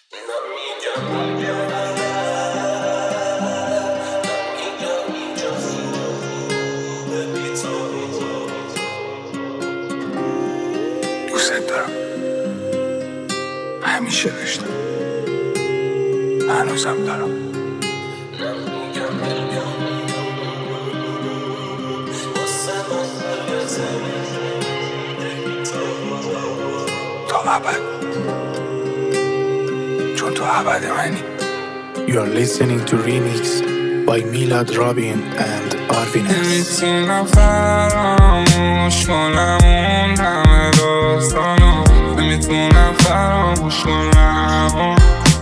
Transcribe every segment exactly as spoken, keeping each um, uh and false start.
دوست دارم، همیشه داشتم، هنوزم دارم. تا ابد، چون تو ابد منی. You are listening to Remix by Milad Robin and Arvin S. نمیتونم فراموش کنم اون همه داستانو، نمیتونم فراموش کنم اون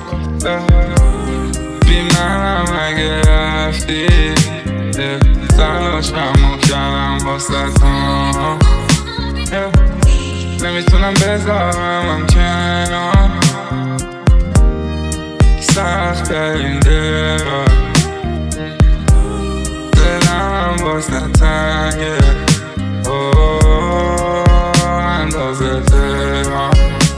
بی منم اگه رفتی تلاشمو کردم واسه تو، نمیتونم بذارم کنار سخت این دلار، دلم واسه تنگه اندازه تهران،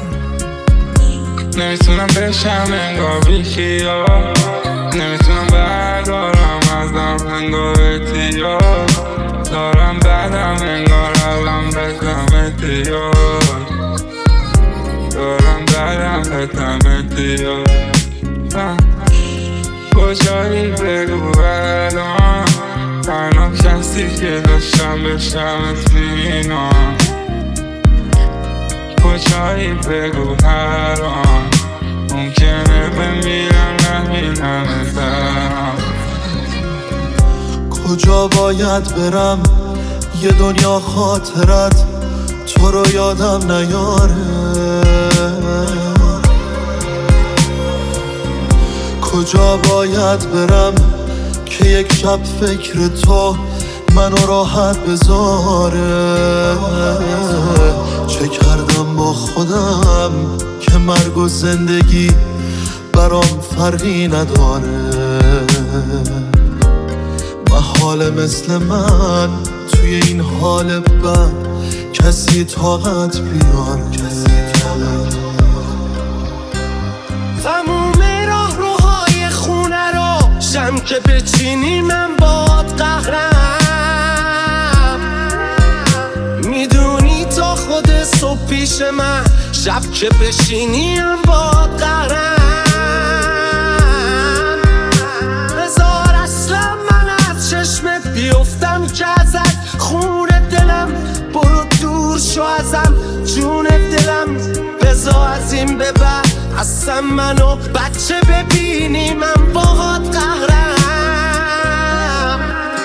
نمیتونم بشم انگار بی خیال، نمیتونم بردارم ازم انگار اتیار، دارم بدم انگار الان بزم اتیار، دارم بدم بزم اتیار. کجایی بگو الان، تنها کسی که داشتم بشم اطمینان، کجایی بگو الان، ممکنه بمیرم نبینم ازم. کجا باید برم یه دنیا خاطرت تو رو یادم نیاره، کجا باید برم که یک شب فکر تو منو راحت بذاره، چه کردم با خودم که مرگ و زندگی برام فرقی نداره، محاله مثل من توی این حال بد کسی طاقت بیاره. تموم راه روهای خونه رو شم که بچینی من باد قهرم، میدونی تا خود صبح پیش من، شب که بشینی من باد قهرم، بذار اصلا من از چشمت بیفتم که ازت خون دلم، برو دور شو ازم جون دلم، بذار از این به بعد اصلا منو بچه ببینی من باهات قهرم.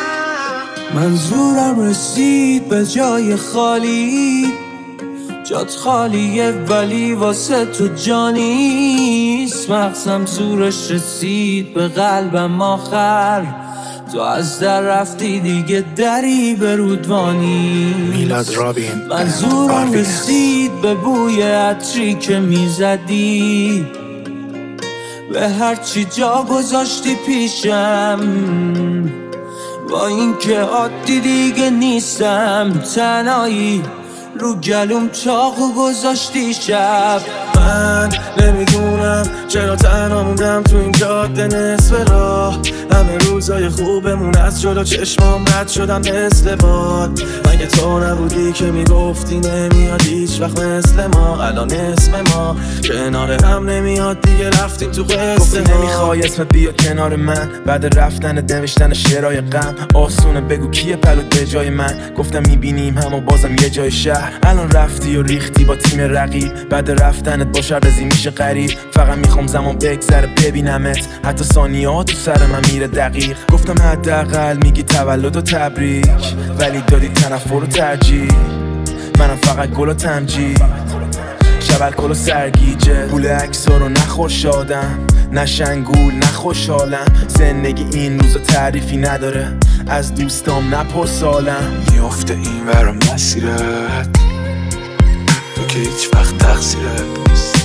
منظورم رسید به جای خالی، جات خالیه ولی واسه تو جانیست، مغزم زورش رسید به قلبم آخر، تو از در رفتی دیگه دری به رودوانی. میلاد رابین منظورم رسید به بوی عطری که میزدی، به هرچی جا گذاشتی پیشم، با این که عادی دیگه نیستم، تنهایی رو گلوم چاقو گذاشتی شب. من نمیدونم چرا تنها موندم تو این جاده نصف راه، همه روزای خوبمون از جلو چشمام رد شدن مثل باد، مگه تو نبودی که میگفتی نمیاد هیچ وقت مثل ما، الان اسم ما کنار هم نمیاد دیگه، رفتیم تو قصه. گفتی نمیخوای اسمت بیاد کنار من، بعد رفتن نوشتن شعرهای غم، آسونه بگو کیه پلوت به جای من، گفتم میبینیم همو بازم یه جای شهر، الان رفتی و ریختی با تیم رقیب، بعد رفتنت با شب رزی میشه غریب، فقط میخوام زمان بگذره ببینمت، حتی ثانیه ها تو سر من میره دقیق، گفتم حداقل میگی تولد و تبریک، ولی دادی تنفر و ترجیح، منم فقط گل و تمجید، شب الکل و سرگیجه، پول عکس‌ها رو نخور شادم، نه شنگول نه خوشحالم، زندگی این روزا تعریفی نداره، از دوستام نپرس سالم، میفته این ور مسیرت تو که هیچ وقت تقصیرت نیست،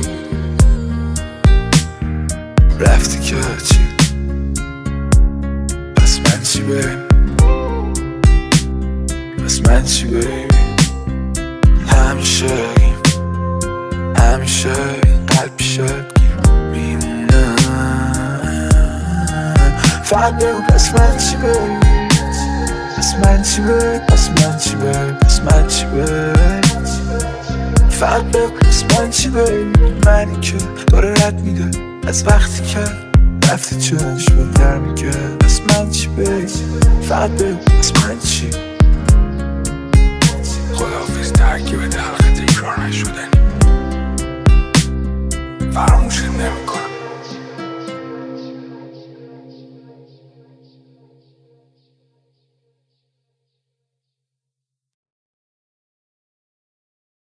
رفتی که چی؟ پس من چی بریم؟ پس من چی بریم؟ همیشه این همیشه این قلب پیشت گیر فقط بگو پس من چی بگی، پس من چی بگی، پس من چی بگی، پس من چی بگی، فقط بگو پس من چی بگی. منی که داره رد میده از وقتی که رفتی چشم در میگه پس من چی بگی، فقط بگو پس من چی. خداحافظ ترکیب حلقه تکرار نشدنی، فراموشت نمیکنم.